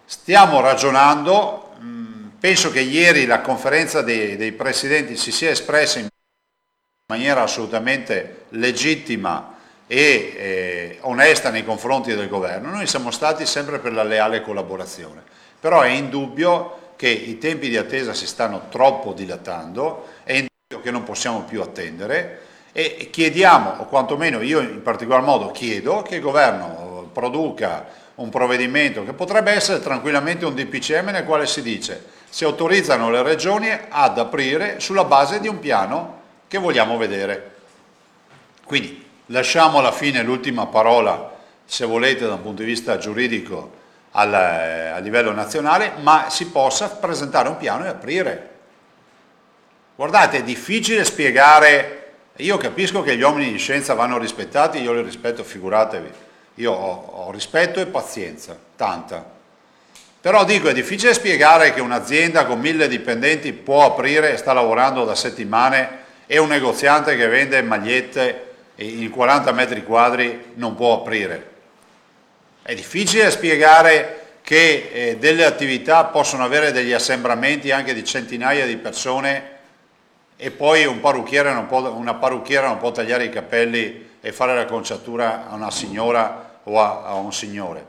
Stiamo ragionando, penso che ieri la conferenza dei presidenti si sia espressa in maniera assolutamente legittima e onesta nei confronti del governo. Noi siamo stati sempre per la leale collaborazione, però è indubbio che i tempi di attesa si stanno troppo dilatando, è indubbio che non possiamo più attendere e chiediamo, o quantomeno io in particolar modo chiedo, che il governo produca un provvedimento che potrebbe essere tranquillamente un DPCM nel quale si dice si autorizzano le regioni ad aprire sulla base di un piano che vogliamo vedere. Quindi lasciamo alla fine l'ultima parola, se volete, da un punto di vista giuridico a livello nazionale, ma si possa presentare un piano e aprire. Guardate, è difficile spiegare, io capisco che gli uomini di scienza vanno rispettati, io li rispetto, figuratevi, io ho rispetto e pazienza, tanta. Però dico, è difficile spiegare che un'azienda con 1000 dipendenti può aprire e sta lavorando da settimane e un negoziante che vende magliette in 40 metri quadri non può aprire. È difficile spiegare che delle attività possono avere degli assembramenti anche di centinaia di persone e poi una parrucchiera non può tagliare i capelli e fare la conciatura a una signora o a un signore.